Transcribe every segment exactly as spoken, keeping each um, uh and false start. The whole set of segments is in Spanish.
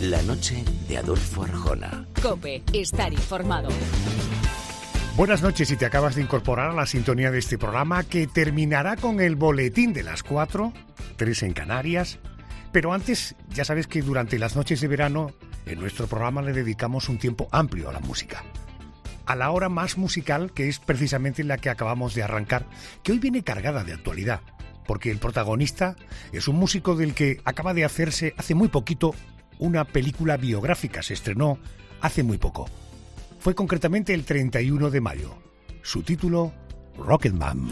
La noche de Adolfo Arjona. COPE, estar informado. Buenas noches, si te acabas de incorporar a la sintonía de este programa que terminará con el boletín de las cuatro, tres en Canarias. Pero antes, ya sabes que durante las noches de verano en nuestro programa le dedicamos un tiempo amplio a la música. A la hora más musical, que es precisamente la que acabamos de arrancar, que hoy viene cargada de actualidad, porque el protagonista es un músico del que acaba de hacerse hace muy poquito una película biográfica, se estrenó hace muy poco. Fue concretamente el treinta y uno de mayo. Su título, Rocketman.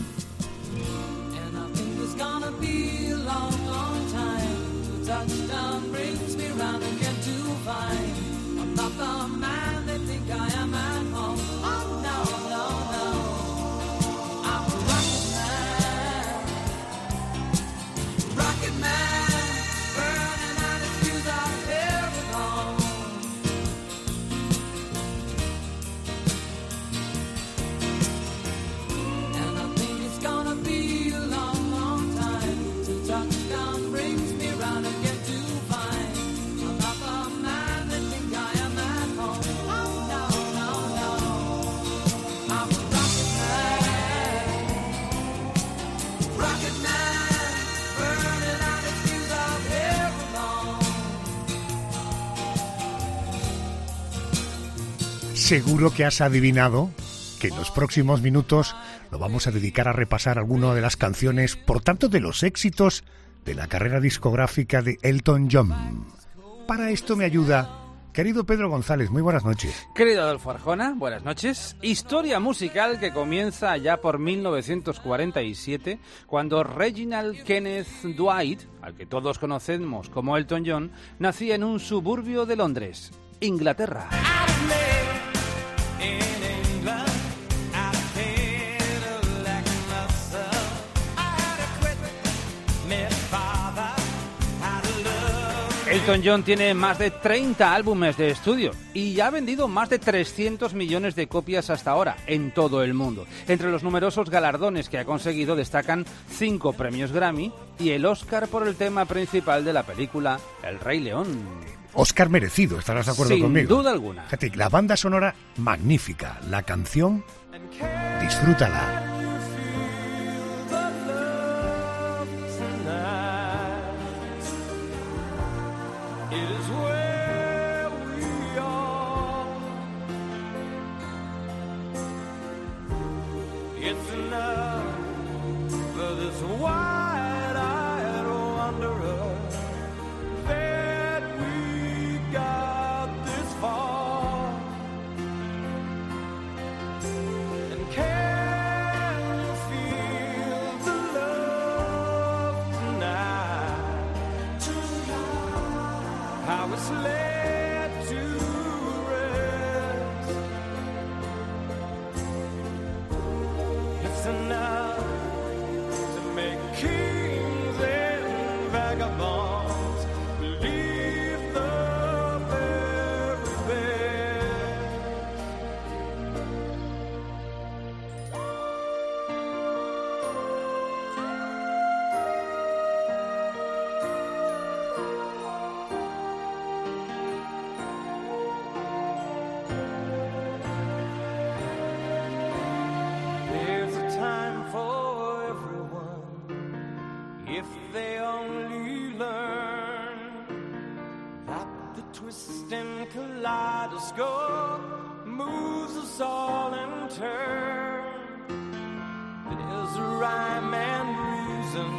Seguro que has adivinado que en los próximos minutos lo vamos a dedicar a repasar algunas de las canciones, por tanto de los éxitos de la carrera discográfica de Elton John. Para esto me ayuda, querido Pedro González, muy buenas noches. Querido Adolfo Arjona, buenas noches. Historia musical que comienza ya por mil novecientos cuarenta y siete, cuando Reginald Kenneth Dwight, al que todos conocemos como Elton John, nacía en un suburbio de Londres, Inglaterra. Elton John tiene más de treinta álbumes de estudio y ya ha vendido más de trescientos millones de copias hasta ahora en todo el mundo. Entre los numerosos galardones que ha conseguido destacan cinco premios Grammy y el Oscar por el tema principal de la película El Rey León. Oscar merecido, estarás de acuerdo Sin conmigo. Sin duda alguna. Fíjate, la banda sonora magnífica, la canción, disfrútala. Moves us all in turn. There's a rhyme and reason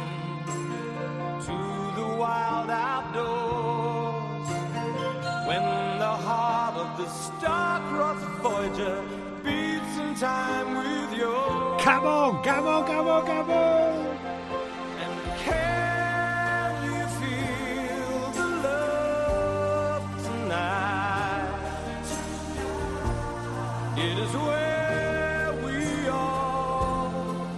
to the wild outdoors. When the heart of the star-crossed Voyager beats in time with yours. Come on, come on, come on, come on. And can you feel the love tonight? It is where we are.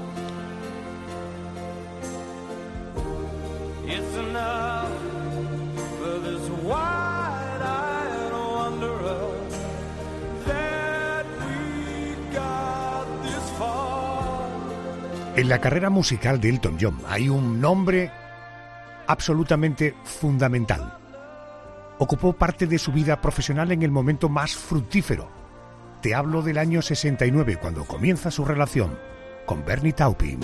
It's enough for this wide-eyed wanderer that we got this far. En la carrera musical de Elton John hay un nombre absolutamente fundamental. ocupó parte de su vida profesional en el momento más fructífero. Te hablo del año sesenta y nueve, cuando comienza su relación con Bernie Taupin.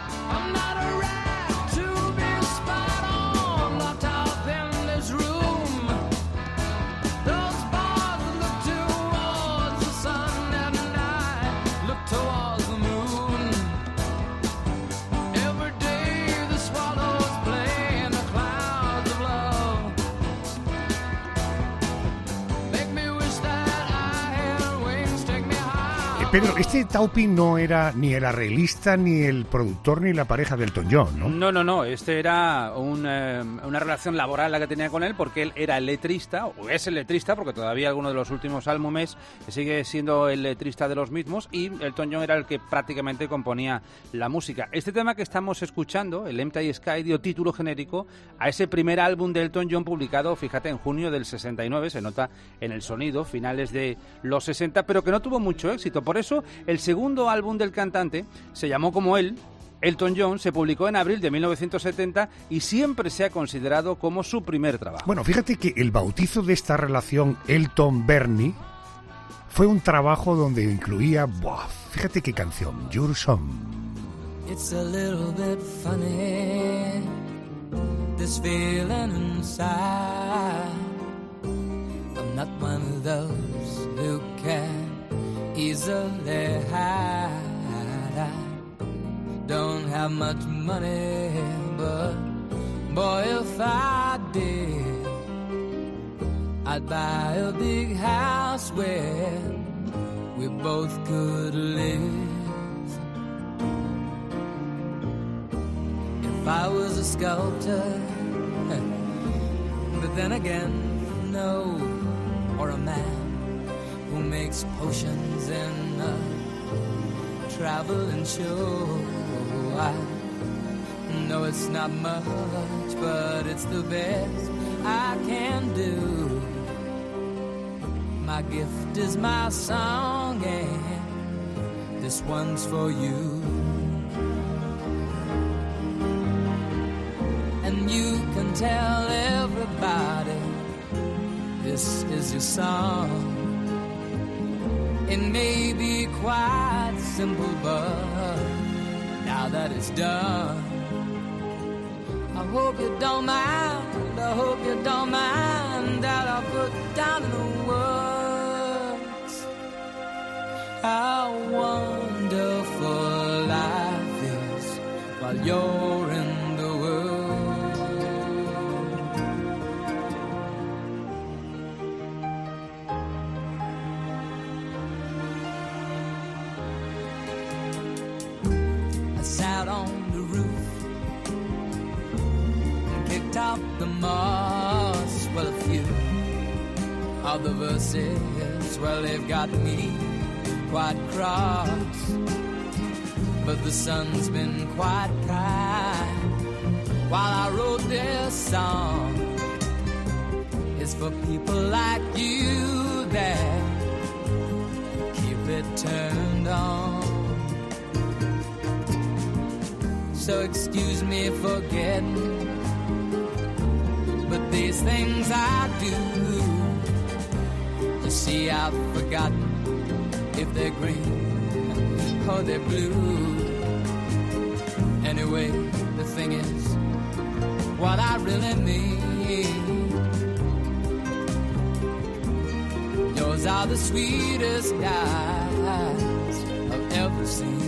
Pedro, este Taupin no era ni el arreglista, ni el productor, ni la pareja de Elton John, ¿no? No, no, no. Este era un, eh, una relación laboral la que tenía con él, porque él era el letrista, o es el letrista, porque todavía alguno de los últimos álbumes sigue siendo el letrista de los mismos, y Elton John era el que prácticamente componía la música. Este tema que estamos escuchando, el Empty Sky, dio título genérico a ese primer álbum de Elton John publicado, fíjate, en junio del sesenta y nueve, se nota en el sonido, finales de los sesenta, pero que no tuvo mucho éxito. Por eso, el segundo álbum del cantante se llamó como él, Elton John, se publicó en abril de mil novecientos setenta y siempre se ha considerado como su primer trabajo. Bueno, fíjate que el bautizo de esta relación Elton-Bernie fue un trabajo donde incluía, buah, fíjate qué canción, Your Song. It's a little bit funny, this feeling inside. I'm not one of those who can easily hide. I don't have much money, but boy, if I did, I'd buy a big house where we both could live. If I was a sculptor, but then again, no, or a man who makes potions in a traveling show. I know it's not much, but it's the best I can do. My gift is my song, and this one's for you. And you can tell everybody this is your song. It may be quite simple, but now that it's done, I hope you don't mind, I hope you don't mind that I put down in the words how wonderful life is while you're in the world. Sat on the roof and kicked out the moss. Well, a few of the verses, well, they've got me quite cross. But the sun's been quite kind while I wrote this song. It's for people like you that keep it turned on. So excuse me for getting, but these things I do. You see, I've forgotten if they're green or they're blue. Anyway, the thing is, what I really mean, yours are the sweetest eyes I've ever seen.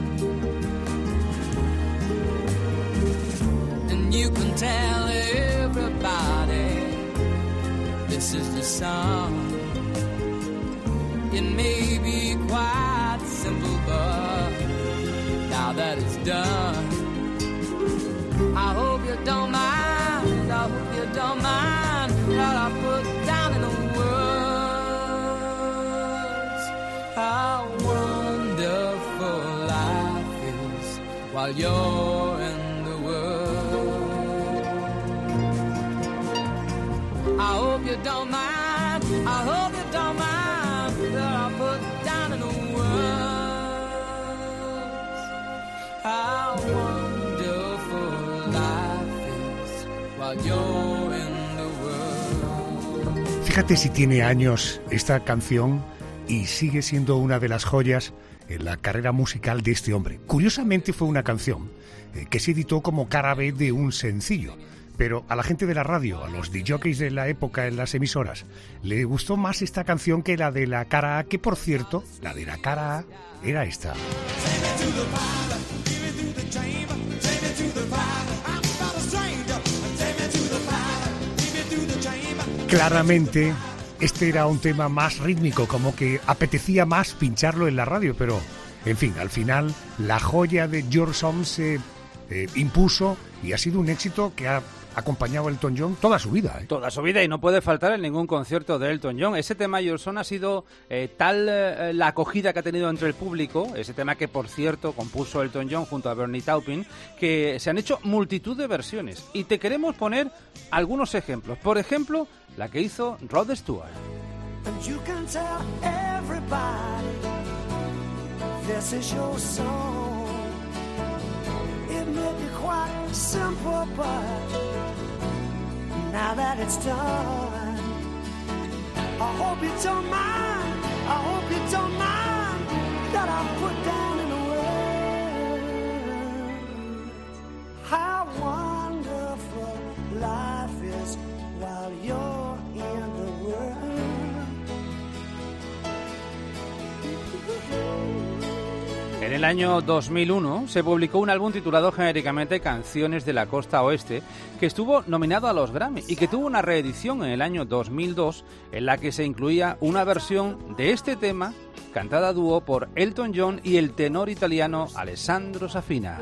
You can tell everybody this is the song. It may be quite simple, but now that it's done, I hope you don't mind, I hope you don't mind that I put down in the words how wonderful life is while you're in the world. I hope you don't mind, I hope you don't mind that I put down in the words how wonderful life is while you're in the world. Fíjate si tiene años esta canción y sigue siendo una de las joyas en la carrera musical de este hombre. Curiosamente fue una canción eh, que se editó como cara B de un sencillo, pero a la gente de la radio, a los disjockeys de la época en las emisoras, le gustó más esta canción que la de la cara A, que por cierto, la de la cara A era esta. Claramente, este era un tema más rítmico, como que apetecía más pincharlo en la radio, pero, en fin, al final, la joya de Your Song se eh, impuso y ha sido un éxito que ha acompañado a Elton John toda su vida. ¿eh? Toda su vida, y no puede faltar en ningún concierto de Elton John. Ese tema, Your Song, ha sido eh, tal eh, la acogida que ha tenido entre el público, ese tema que, por cierto, compuso Elton John junto a Bernie Taupin, que se han hecho multitud de versiones. Y te queremos poner algunos ejemplos. Por ejemplo, la que hizo Rod Stewart. And you can tell everybody this is your song. It may be quite simple, but now that it's done, I hope you don't mind, I hope you don't mind that I put down in words how wonderful life is while you're in the world. En el año dos mil uno se publicó un álbum titulado genéricamente Canciones de la Costa Oeste, que estuvo nominado a los Grammy y que tuvo una reedición en el año dos mil dos en la que se incluía una versión de este tema cantada a dúo por Elton John y el tenor italiano Alessandro Safina.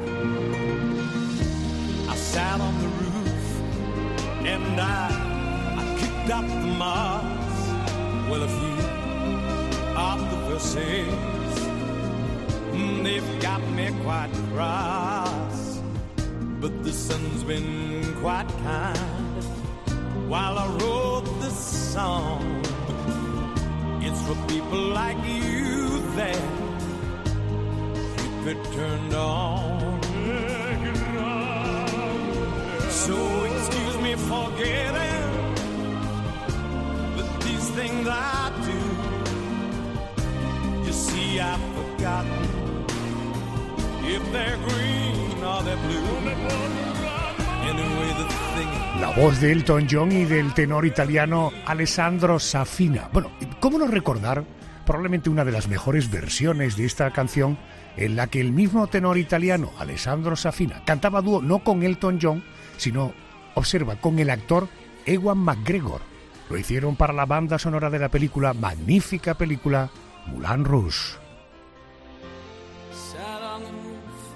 I sat on the roof and I, I kicked up the moss. Well, a few of the verses, mm, they've got me quite cross, but the sun's been quite kind while I wrote this song. It's for people like you that keep it turned on. So excuse me for getting, but these things I do, you see I've forgotten if they're green or they're blue. Anyway, the thing. La voz de Elton John y del tenor italiano Alessandro Safina. Bueno, ¿cómo no recordar probablemente una de las mejores versiones de esta canción en la que el mismo tenor italiano Alessandro Safina cantaba dúo no con Elton John, sino, observa, con el actor Ewan McGregor? Lo hicieron para la banda sonora de la película, magnífica película, Moulin Rouge. Sat on the roof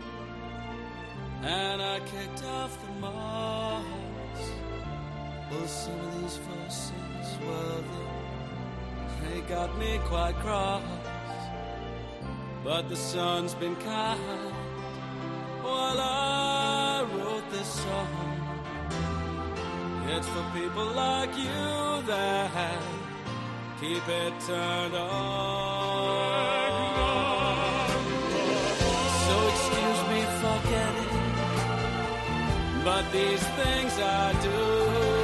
and I kicked off the moss. Well, some of these verses, well, they, they got me quite cross, but the sun's been kind while I wrote this song. It's for people like you that keep it turned on. So excuse me for getting, but these things I do,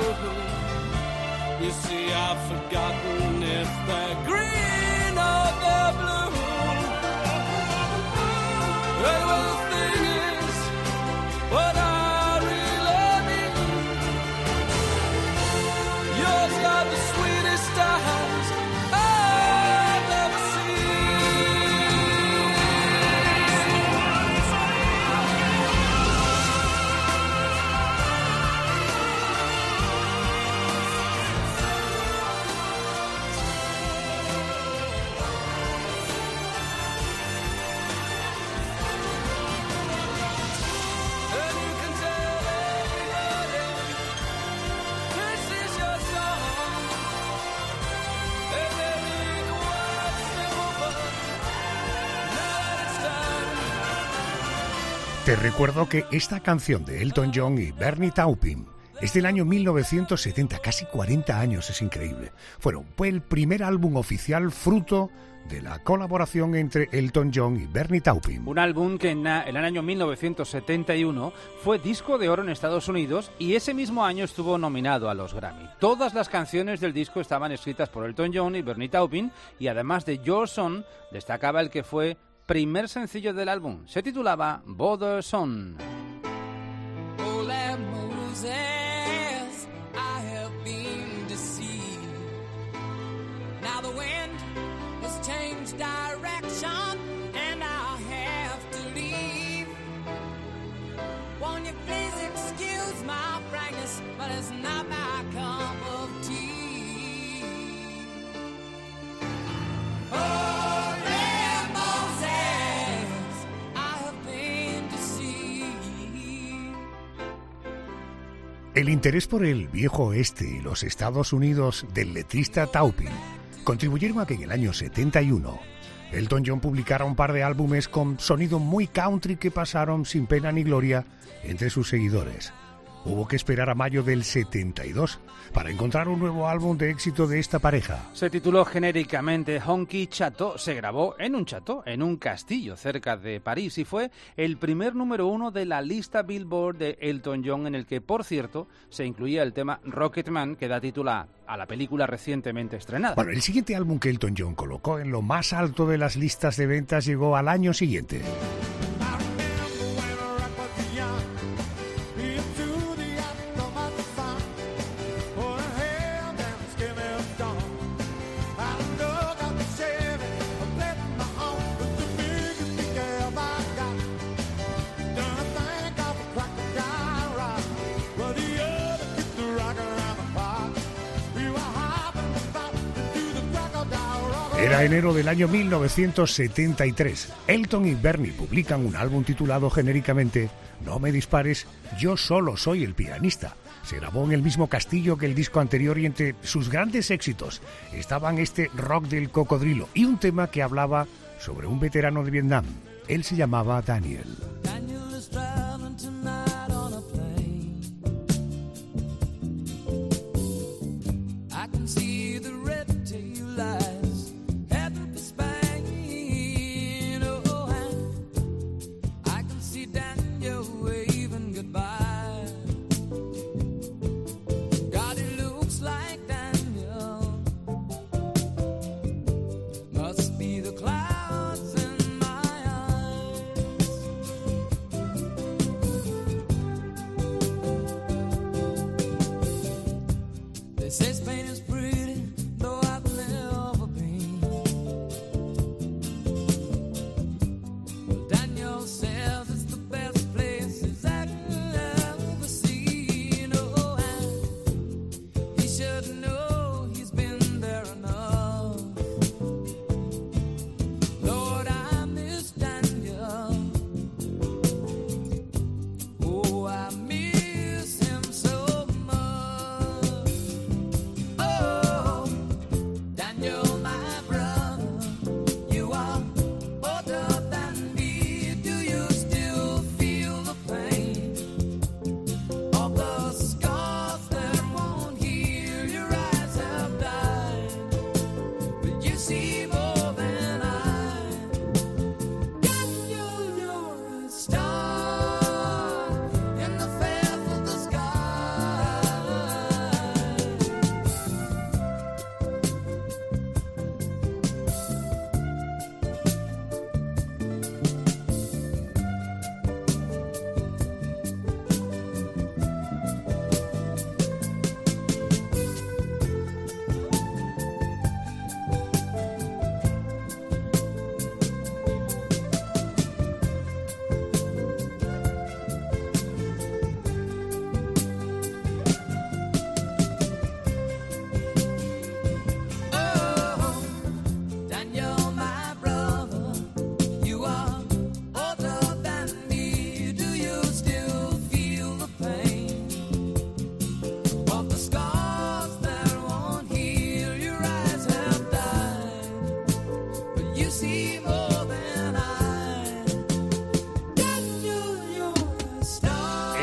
you see I've forgotten if they're green or they're blue. Hey, well, the thing is, what I really mean, yours got the sweetest eyes I've ever Te recuerdo que esta canción de Elton John y Bernie Taupin Es del año mil novecientos setenta, casi cuarenta años, es increíble. Fueron, fue el primer álbum oficial fruto de la colaboración entre Elton John y Bernie Taupin. Un álbum que en, en el año mil novecientos setenta y uno fue disco de oro en Estados Unidos y ese mismo año estuvo nominado a los Grammy. Todas las canciones del disco estaban escritas por Elton John y Bernie Taupin y además de Your Son, destacaba el que fue primer sencillo del álbum. Se titulaba Bothersome. Now the wind has changed direction and I'll have to leave. Won't you please excuse my frankness, but it's not my cup of tea. Oh, let Moses, I have been deceived. El interés por el viejo oeste y los Estados Unidos del letrista Taupin contribuyeron a que en el año setenta y uno Elton John publicara un par de álbumes con sonido muy country que pasaron sin pena ni gloria entre sus seguidores. Hubo que esperar a mayo del setenta y dos para encontrar un nuevo álbum de éxito de esta pareja. Se tituló genéricamente Honky Chateau, se grabó en un chateau, en un castillo cerca de París y fue el primer número uno de la lista Billboard de Elton John, en el que, por cierto, se incluía el tema Rocketman, que da título a, a la película recientemente estrenada. Bueno, el siguiente álbum que Elton John colocó en lo más alto de las listas de ventas llegó al año siguiente. Era enero del año mil novecientos setenta y tres. Elton y Bernie publican un álbum titulado genéricamente No me dispares, yo solo soy el pianista. Se grabó en el mismo castillo que el disco anterior y entre sus grandes éxitos estaban este Rock del Cocodrilo y un tema que hablaba sobre un veterano de Vietnam. Él se llamaba Daniel.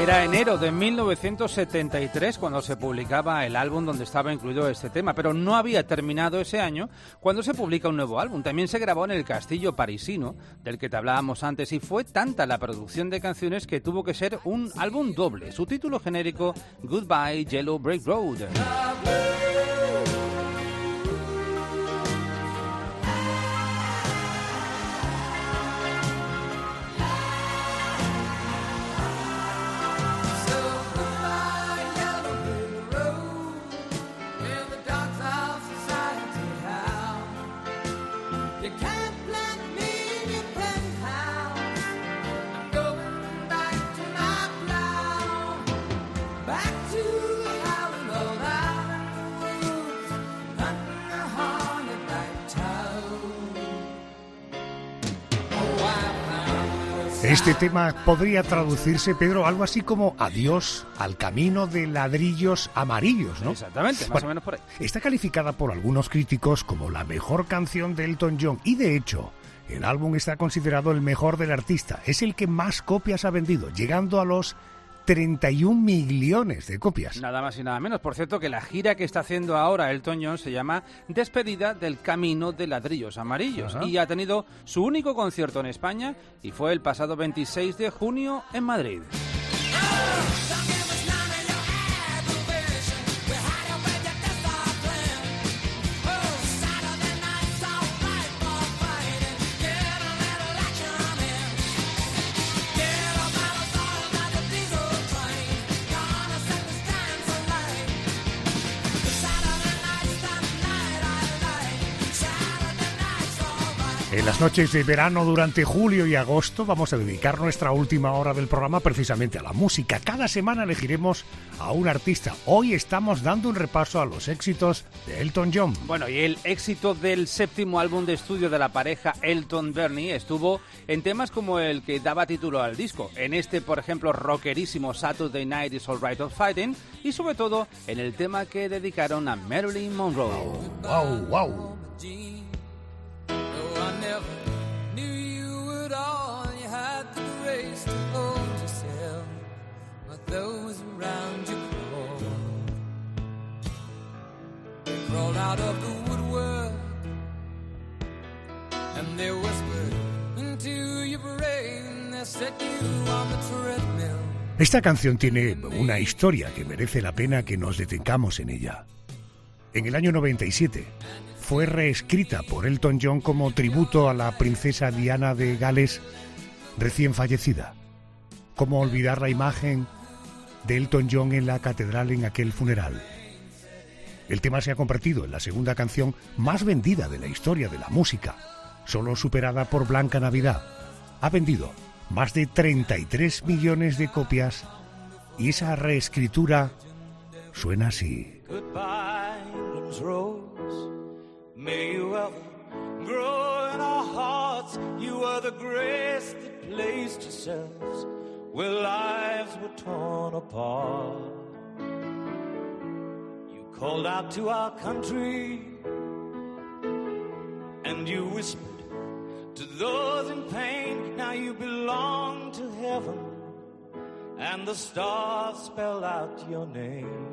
Era enero de mil novecientos setenta y tres cuando se publicaba el álbum donde estaba incluido este tema, pero no había terminado ese año cuando se publica un nuevo álbum. También se grabó en el castillo parisino, del que te hablábamos antes, y fue tanta la producción de canciones que tuvo que ser un álbum doble. Su título genérico, Goodbye Yellow Brick Road. Este tema podría traducirse, Pedro, algo así como adiós al camino de ladrillos amarillos, ¿no? Exactamente, más bueno, o menos por ahí. Está calificada por algunos críticos como la mejor canción de Elton John y, de hecho, el álbum está considerado el mejor del artista. Es el que más copias ha vendido, llegando a los treinta y un millones de copias. Nada más y nada menos. Por cierto, que la gira que está haciendo ahora Elton John se llama Despedida del Camino de Ladrillos Amarillos. Ajá. Y ha tenido su único concierto en España y fue el pasado veintiséis de junio en Madrid. En las noches de verano durante julio y agosto vamos a dedicar nuestra última hora del programa precisamente a la música. Cada semana elegiremos a un artista. Hoy estamos dando un repaso a los éxitos de Elton John. Bueno, y el éxito del séptimo álbum de estudio de la pareja Elton-Bernie estuvo en temas como el que daba título al disco. En este, por ejemplo, rockerísimo Saturday Night Is All Right of Fighting, y sobre todo en el tema que dedicaron a Marilyn Monroe. Wow, wow, wow. I never knew you at all. You had the grace to hold yourself, but those around you crawled. They crawled out of the woodwork, and they whispered into your brain. They set you on the treadmill. Esta canción tiene una historia que merece la pena que nos detengamos en ella. En el año noventa y siete fue reescrita por Elton John como tributo a la princesa Diana de Gales recién fallecida. ¿Cómo olvidar la imagen de Elton John en la catedral en aquel funeral? El tema se ha convertido en la segunda canción más vendida de la historia de la música, solo superada por Blanca Navidad. Ha vendido más de treinta y tres millones de copias y esa reescritura suena así. Goodbye, England's rose. May you ever grow in our hearts. You are the grace that placed yourselves where lives were torn apart. You called out to our country and you whispered to those in pain. Now you belong to heaven and the stars spell out your name.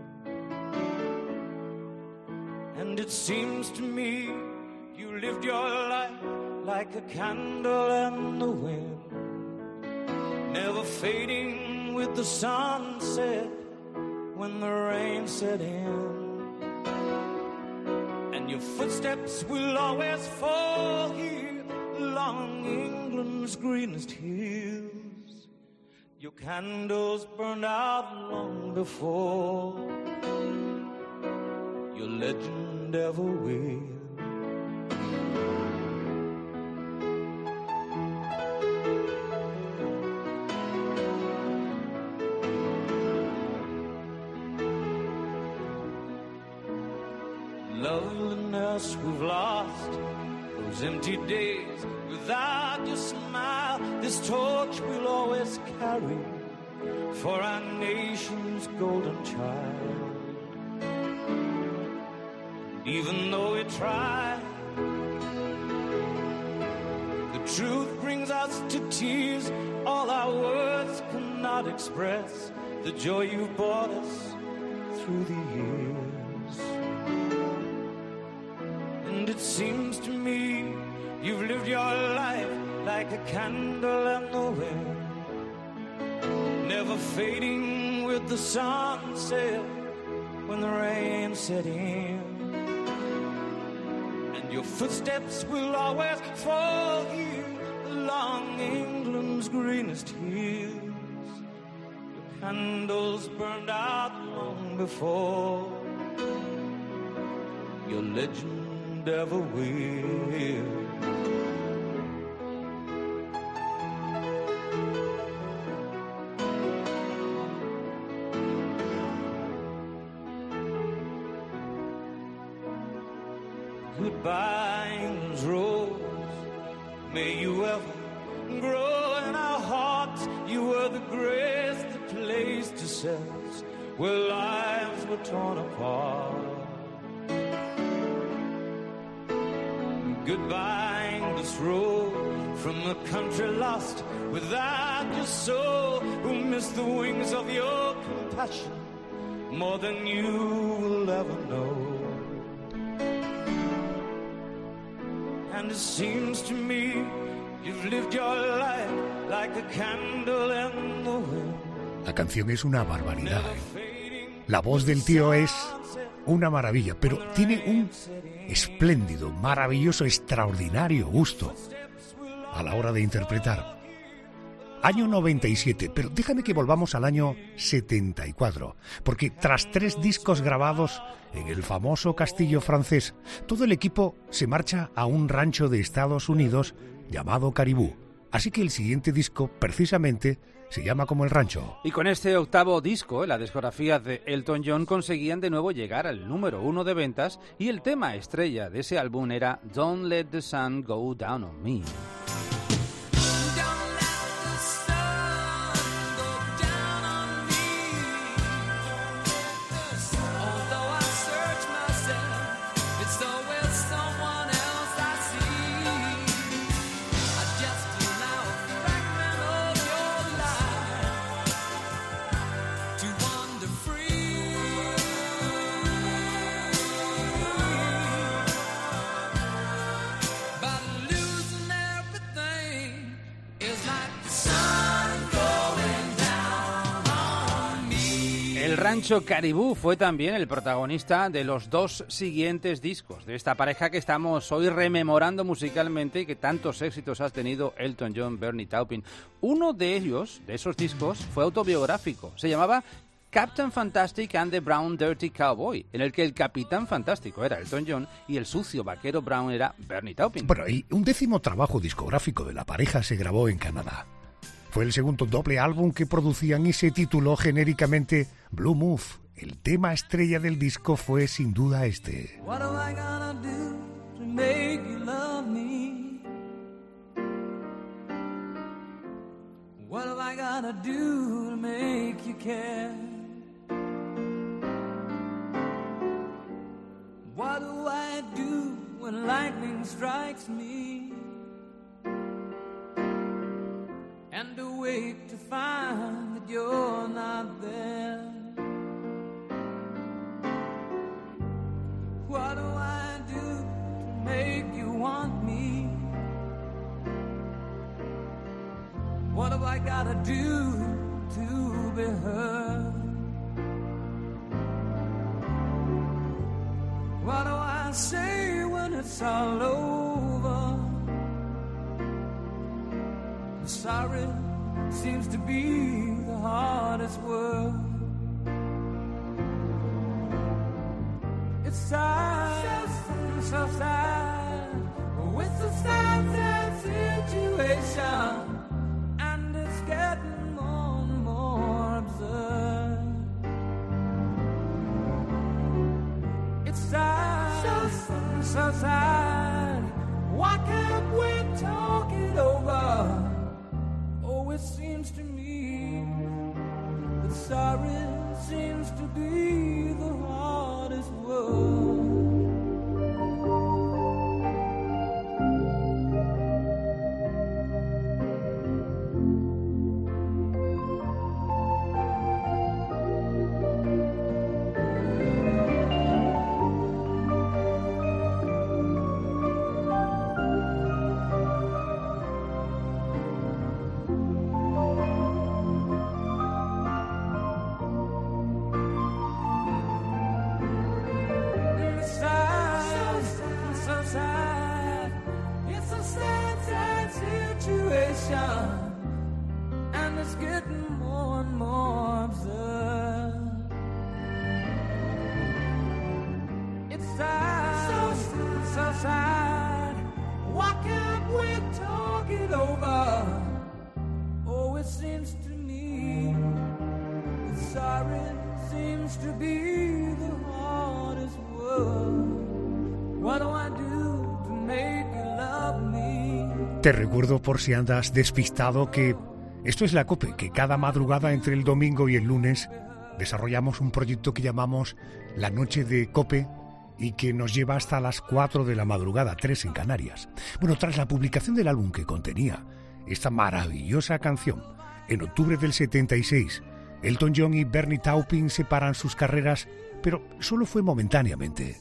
And it seems to me you lived your life like a candle in the wind, never fading with the sunset when the rain set in. And your footsteps will always fall here along England's greenest hills. Your candles burned out long before your legend ever will. Loveliness we've lost, those empty days without your smile. This torch we'll always carry for our nation's golden child. Even though we try, the truth brings us to tears. All our words cannot cannot express the joy you've brought us through the years. And it seems to me you've lived your life like a candle in the wind, never fading with the sunset when the rain set in. And your footsteps will always fall here along England's greenest hills. Your candles burned out long before your legend ever will. Goodbye, England's rose. May you ever grow in our hearts. You were the grace that placed yourselves where lives were torn apart. Goodbye, English road, from a country lost without your soul, who missed the wings of your compassion more than you will ever know. And it seems to me you've lived your life like a candle in the wind. La canción es una barbaridad, ¿eh? La voz del tío es una maravilla, pero tiene un espléndido, maravilloso, extraordinario gusto a la hora de interpretar. Año noventa y siete, pero déjame que volvamos al año setenta y cuatro, porque tras tres discos grabados en el famoso castillo francés, todo el equipo se marcha a un rancho de Estados Unidos llamado Caribou. Así que el siguiente disco, precisamente, se llama como El Rancho. Y con este octavo disco, la discografía de Elton John conseguían de nuevo llegar al número uno de ventas, y el tema estrella de ese álbum era Don't Let the Sun Go Down on Me. El Rancho Caribou fue también el protagonista de los dos siguientes discos de esta pareja que estamos hoy rememorando musicalmente y que tantos éxitos ha tenido Elton John, Bernie Taupin. Uno de ellos, de esos discos, fue autobiográfico. Se llamaba Captain Fantastic and the Brown Dirty Cowboy, en el que el Capitán Fantástico era Elton John y el sucio vaquero Brown era Bernie Taupin. Bueno, y un décimo trabajo discográfico de la pareja se grabó en Canadá. Fue el segundo doble álbum que producían y se tituló genéricamente Blue Move. El tema estrella del disco fue sin duda este. What am I gonna do to make you love me? What am I gonna do to make you care? What do I do when lightning strikes me? And awake to find that you're not there. What do I do to make you want me? What have I gotta do to be heard? What do I say when it's all over? Sorry seems to be the hardest word. It's sad, so, so sad, with the sad, sad situation, and it's getting more and more absurd. It's sad, so, so sad, why can't we talk it over? Oh, it seems to me that sorry seems to be the hardest word. breathe over. Oh, it seems to me that sorry seems to be the hardest word. What do I do to make you love me? Te recuerdo, por si andas despistado, que esto es la COPE, que cada madrugada entre el domingo y el lunes desarrollamos un proyecto que llamamos La Noche de COPE y que nos lleva hasta las cuatro de la madrugada, tres en Canarias. Bueno, tras la publicación del álbum que contenía esta maravillosa canción, en octubre del setenta y seis, Elton John y Bernie Taupin separan sus carreras, pero solo fue momentáneamente.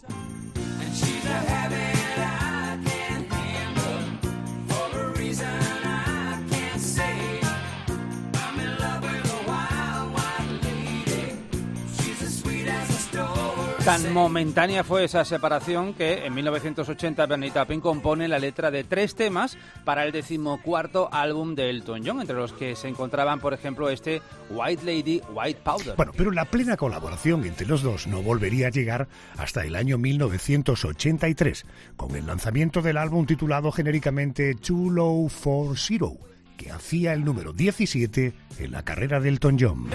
Tan momentánea fue esa separación que en mil novecientos ochenta Bernie Taupin compone la letra de tres temas para el decimocuarto álbum de Elton John, entre los que se encontraban, por ejemplo, este White Lady, White Powder. Bueno, pero la plena colaboración entre los dos no volvería a llegar hasta el año mil novecientos ochenta y tres, con el lanzamiento del álbum titulado genéricamente Too Low for Zero, que hacía el número diecisiete en la carrera de Elton John.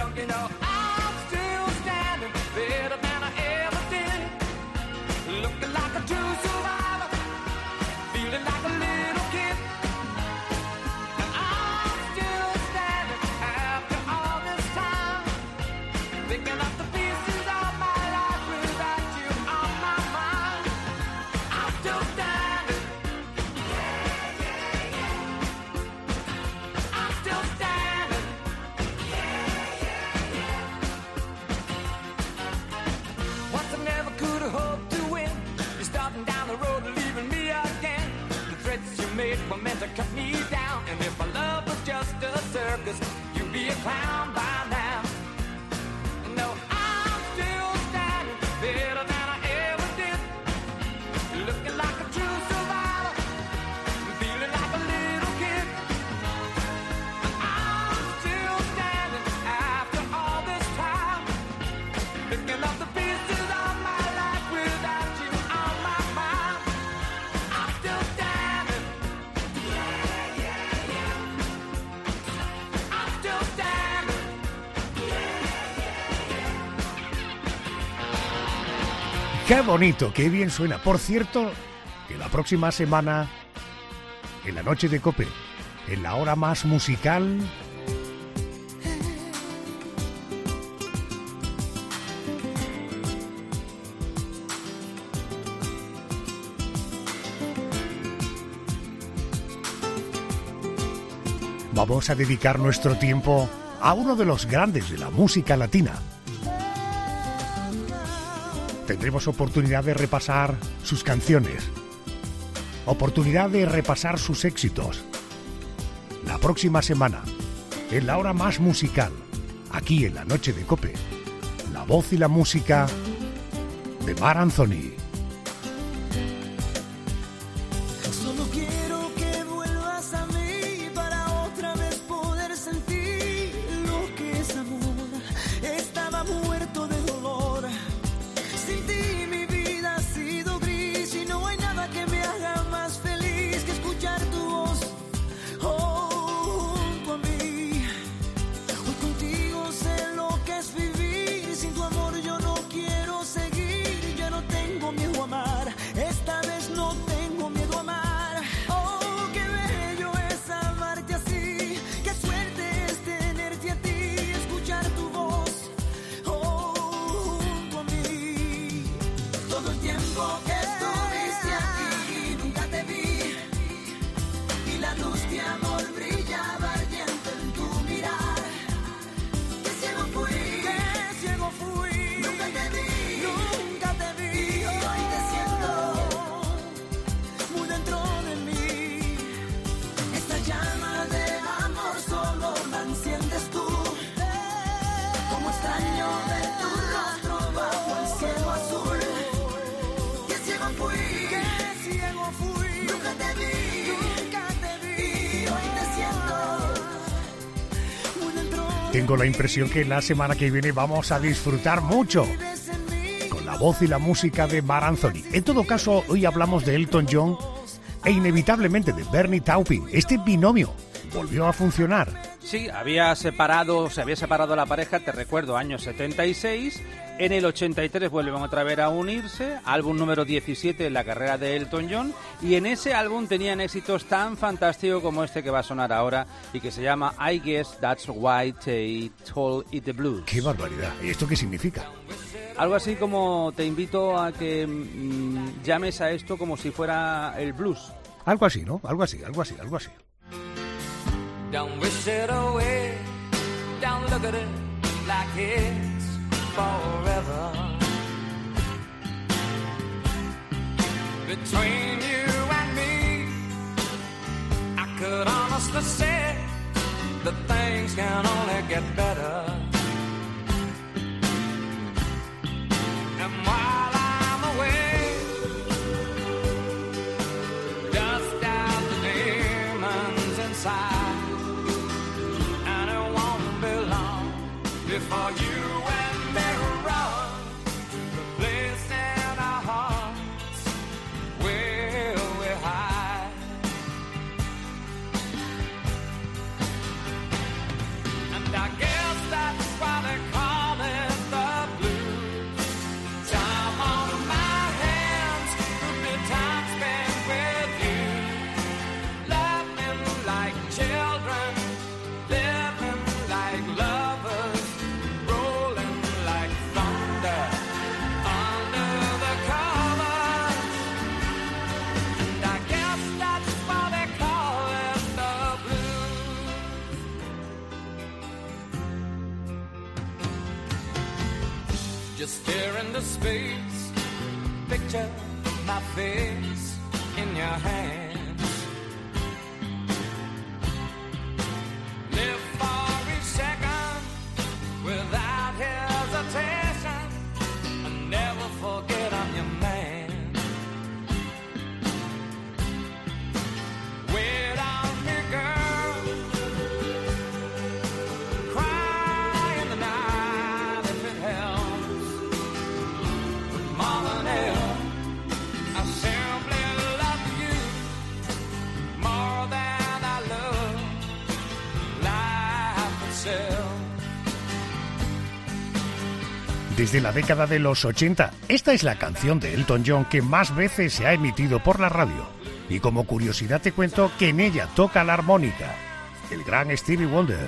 ¡Qué bonito! ¡Qué bien suena! Por cierto, que la próxima semana, en la noche de COPE, en la hora más musical, vamos a dedicar nuestro tiempo a uno de los grandes de la música latina. Tendremos oportunidad de repasar sus canciones, oportunidad de repasar sus éxitos. La próxima semana, en la hora más musical, aquí en la noche de COPE, la voz y la música de Mar Anthony. Solo quiero que vuelvas a mí para otra vez poder sentir lo que es amor. Estaba muerto de dolor. Sin ti mi vida ha sido gris y no hay nada que me haga más feliz que escuchar tu voz oh, junto a mí. Hoy contigo sé lo que es vivir, sin tu amor yo no quiero seguir. Ya no tengo miedo a amar, esta vez no tengo miedo a amar. Oh, qué bello es amarte así, qué suerte es tenerte a ti, escuchar tu voz oh, junto a mí. Todo el tiempo que estuviste aquí nunca te vi, y la luz de amor brillaba ardiente en tu mirar. Qué ciego fui, qué ciego fui, nunca te vi, nunca te vi, y hoy te siento muy dentro de mí. Esta llama de amor solo la enciendes tú, como extraño de tu rostro bajo el cielo azul. Qué ciego fui, qué ciego fui, nunca te vi, nunca te vi, y hoy te siento muy dentro de mí. Tengo la impresión que la semana que viene vamos a disfrutar mucho Vives en mí, con la voz y la música de Mar Anthony. En todo caso, hoy hablamos de Elton John e inevitablemente de Bernie Taupin. Este binomio volvió a funcionar. Sí, había separado, se había separado la pareja, te recuerdo, año setenta y seis. En el ochenta y tres vuelven otra vez a unirse, álbum número diecisiete en la carrera de Elton John, y en ese álbum tenían éxitos tan fantásticos como este que va a sonar ahora y que se llama I Guess That's Why They Call It the Blues. ¡Qué barbaridad! ¿Y esto qué significa? Algo así como te invito a que mmm, llames a esto como si fuera el blues. Algo así, ¿no? Algo así, algo así, algo así. Don't wish it away, don't look at it like it's forever. Between you and me, I could honestly say that things can only get better. And while I'm away, dust out the demons inside. Before you and me run, the place in our hearts where we hide. And I guess that's why they call it the blues. Time on my hands could be time spent with you, laughing like children, living like lovers. Just stare into space, picture my face in your hands. Live for each second without hesitation, and never forget I'm your man. Wait on me, girl, cry in the night if it helps. Desde la década de los ochenta, esta es la canción de Elton John que más veces se ha emitido por la radio. Y como curiosidad te cuento que en ella toca la armónica el gran Stevie Wonder.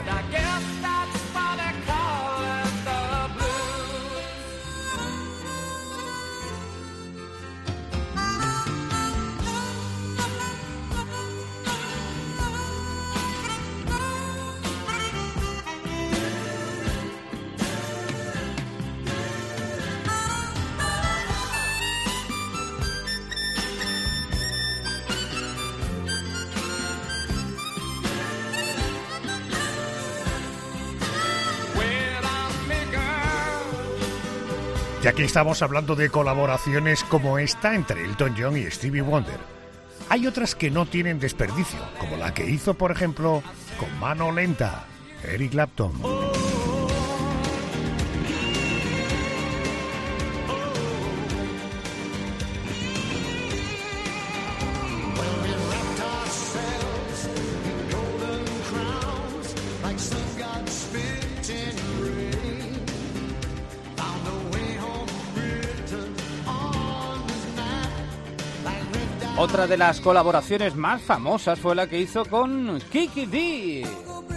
Ya que estamos hablando de colaboraciones como esta entre Elton John y Stevie Wonder, hay otras que no tienen desperdicio, como la que hizo, por ejemplo, con Mano Lenta, Eric Clapton. Otra de las colaboraciones más famosas fue la que hizo con Kiki Dee.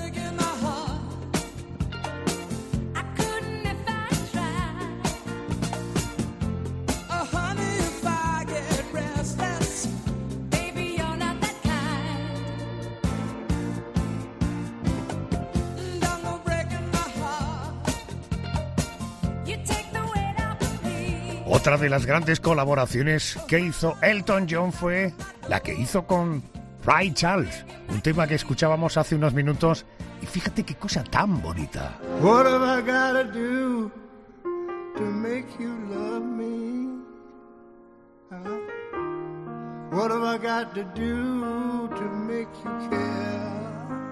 Otra de las grandes colaboraciones que hizo Elton John fue la que hizo con Ray Charles, un tema que escuchábamos hace unos minutos y fíjate qué cosa tan bonita. What have I gotta do to make you love me? Huh? What have I got to do to make you care?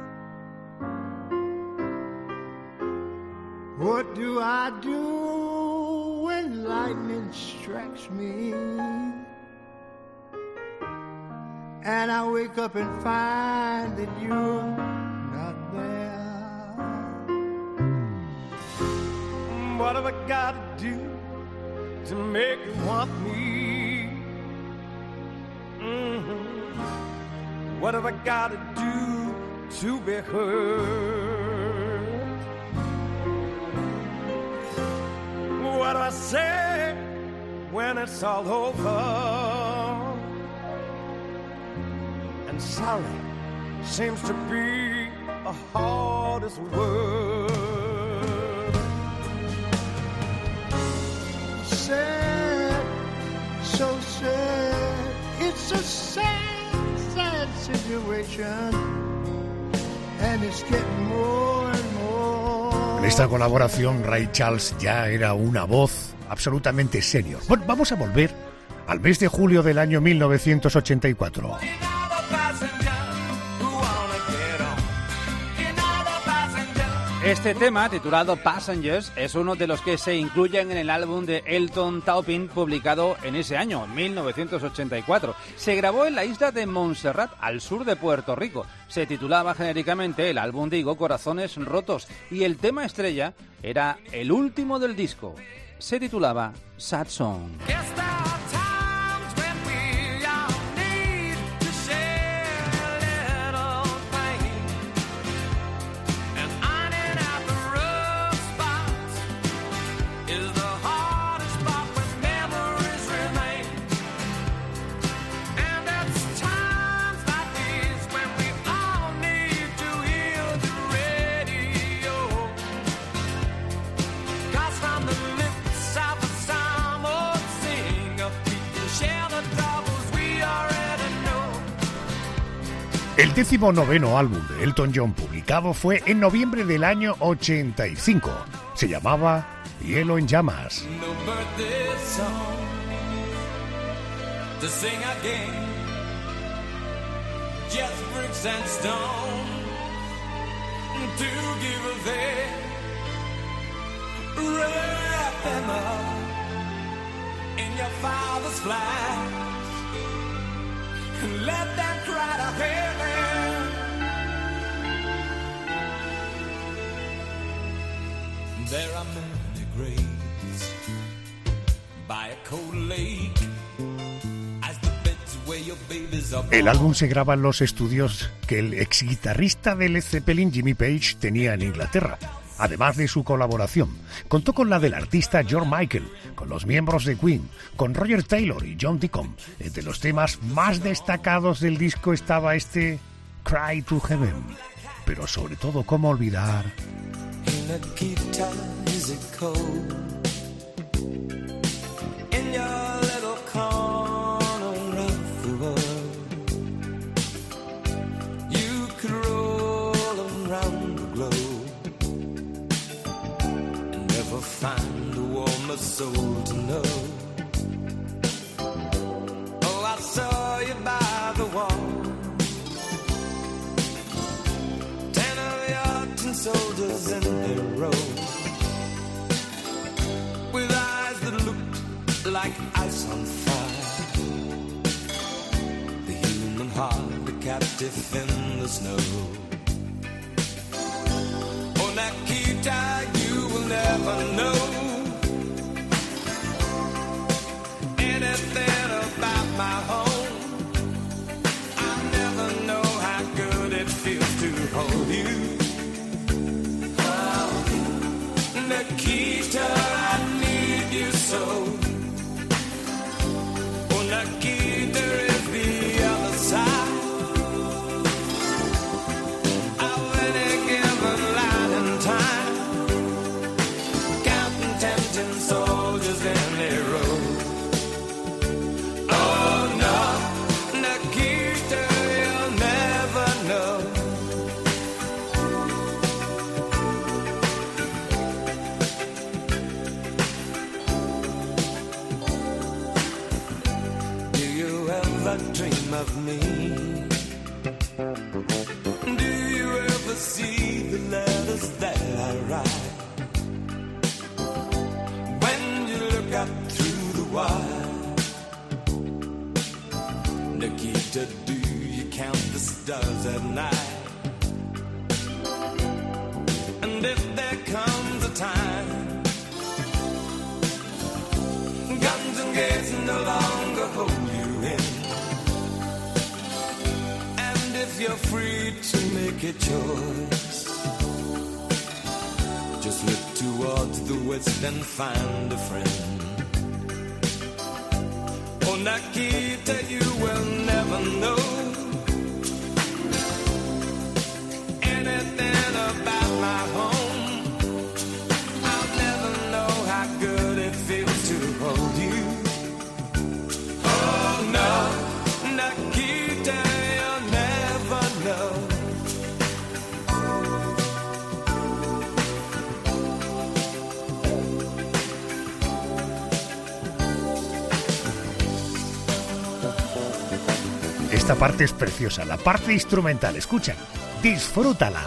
What do I do when lightning strikes me and I wake up and find that you're not there. What have I got to do to make you want me? Mm-hmm. What have I got to do to be heard? What do I say when it's all over? And sorry seems to be the hardest word. Sad, so sad, it's a sad, sad situation, and it's getting more and more. En esta colaboración, Ray Charles ya era una voz absolutamente senior. Bueno, vamos a volver al mes de julio del año mil novecientos ochenta y cuatro. Este tema, titulado Passengers, es uno de los que se incluyen en el álbum de Elton Taupin, publicado en ese año, mil novecientos ochenta y cuatro. Se grabó en la isla de Montserrat, al sur de Puerto Rico. Se titulaba genéricamente el álbum, digo, Corazones Rotos, y el tema estrella era el último del disco. Se titulaba Sad Song. El décimo noveno álbum de Elton John publicado fue en noviembre del año ochenta y cinco. Se llamaba Hielo en Llamas. And let them cry to heaven. There are many graves by a cold lake as the beds where your babies are born. El álbum se graba en los estudios que el ex guitarrista de Led Zeppelin, Jimmy Page, tenía en Inglaterra. Además de su colaboración, contó con la del artista George Michael, con los miembros de Queen, con Roger Taylor y John Deacon. Entre los temas más destacados del disco estaba este Cry to Heaven. Pero sobre todo, ¿cómo olvidar? Find a warmer soul to know. Oh, I saw you by the wall. Ten of your tin soldiers in a row, with eyes that looked like ice on fire. The human heart, a captive in the snow. Oh, Nikita, you will never know anything about my home. I never know how good it feels to hold you. Oh, Nikita, I need you so. Oh, Nikita is the other side. Dream of me. Do you ever see the letters that I write? When you look up through the wire, Nikita, do count the stars at night. And if there comes a time guns and gates no longer hold you in, and if you're free to make a choice, just look towards the west and find a friend. Oh, Nikita, you will never know anything about my home. I'll never know how good it feels to hold you. Oh no, Nikita, you'll never know. Esta parte es preciosa, la parte instrumental, escucha, disfrútala.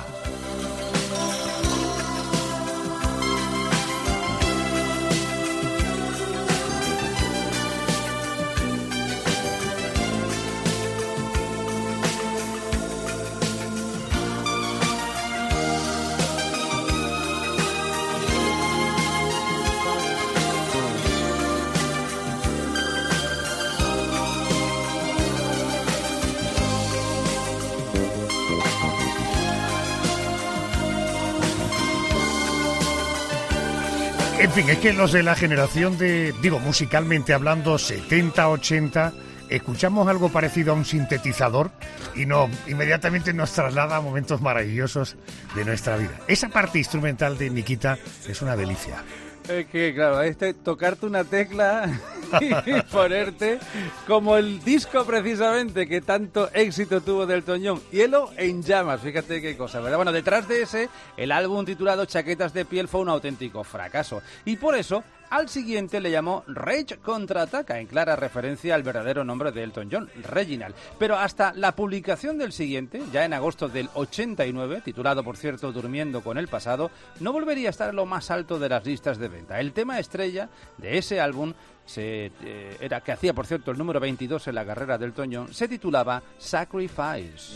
En fin, es que los de la generación de, digo, musicalmente hablando, setenta, ochenta, escuchamos algo parecido a un sintetizador y no, inmediatamente nos traslada a momentos maravillosos de nuestra vida. Esa parte instrumental de Nikita es una delicia. Es que, claro, este tocarte una tecla y ponerte como el disco precisamente que tanto éxito tuvo del Elton John, Hielo en llamas, fíjate qué cosa, ¿verdad? Bueno, detrás de ese, el álbum titulado Chaquetas de piel fue un auténtico fracaso y por eso al siguiente le llamó Rage Contraataca, en clara referencia al verdadero nombre de Elton John, Reginald. Pero hasta la publicación del siguiente, ya en agosto del ochenta y nueve, titulado por cierto Durmiendo con el pasado, no volvería a estar en lo más alto de las listas de venta. El tema estrella de ese álbum, se, eh, era que hacía por cierto el número veintidós en la carrera de Elton John, se titulaba Sacrifice.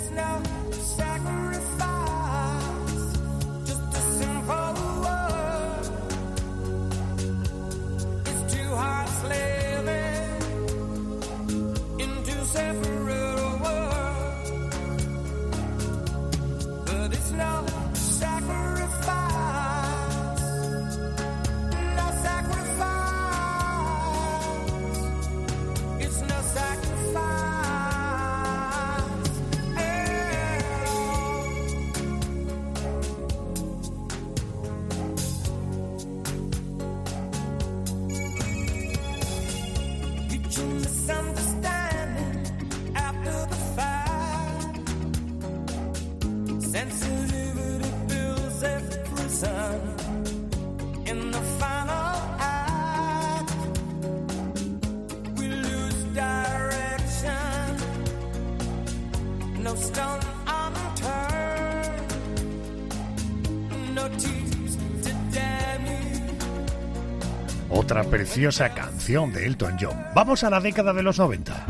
Otra preciosa canción de Elton John. Vamos a la década de los noventa.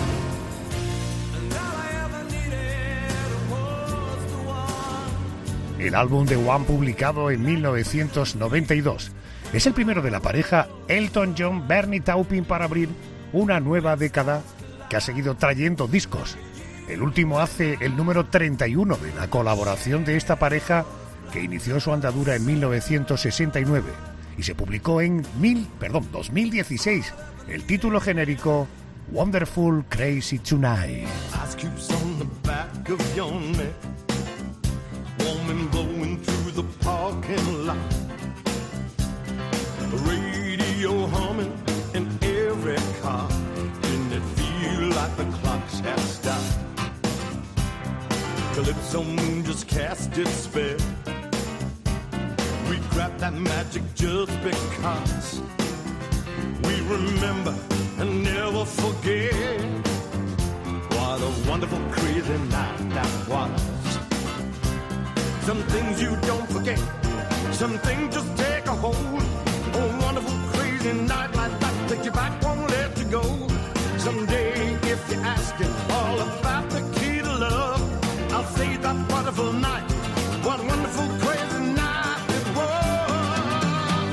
El álbum The One, publicado en mil novecientos noventa y dos. Es el primero de la pareja Elton John-Bernie Taupin para abrir una nueva década que ha seguido trayendo discos. El último hace el número treinta y uno de la colaboración de esta pareja que inició su andadura en mil novecientos sesenta y nueve y se publicó en mil, perdón, dos mil dieciséis. El título genérico Wonderful Crazy Tonight. Woman blowing through the parking lot, radio humming in every car. Didn't it feel like the clocks had stopped? Calypso moon just cast its spell. We grabbed that magic just because we remember and never forget. What a wonderful crazy night that was. Some things you don't forget, some things just take a hold. A wonderful crazy night like that, take you back, won't let you go. Someday, if you're asking all about the key to love, I'll say that wonderful night, what a wonderful crazy night it was.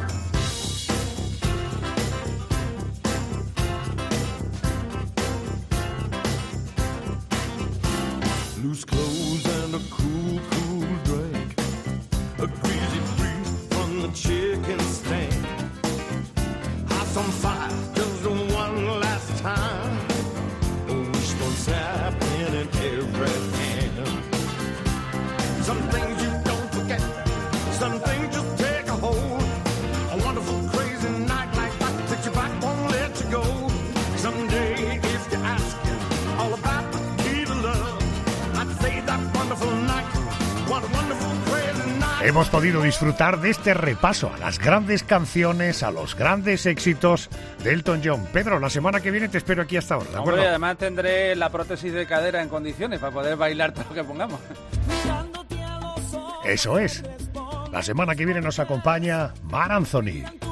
Yeah. Loose clothes and a cool, cool drink, a greasy breeze from the chicken stand, house on fire, just one last time. Wishbone's happening in every hand. Some things you don't forget, some things just take a hold. A wonderful crazy night like that takes you back, won't let you go. Someday if you're asking all about the key to love, I'd say that wonderful night, what a wonderful crazy night. Hemos podido disfrutar de este repaso a las grandes canciones, a los grandes éxitos de Elton John. Pedro, la semana que viene te espero aquí hasta ahora, ¿de acuerdo? Hombre, además tendré la prótesis de cadera en condiciones para poder bailar todo lo que pongamos. Eso es. La semana que viene nos acompaña Mar Anthony.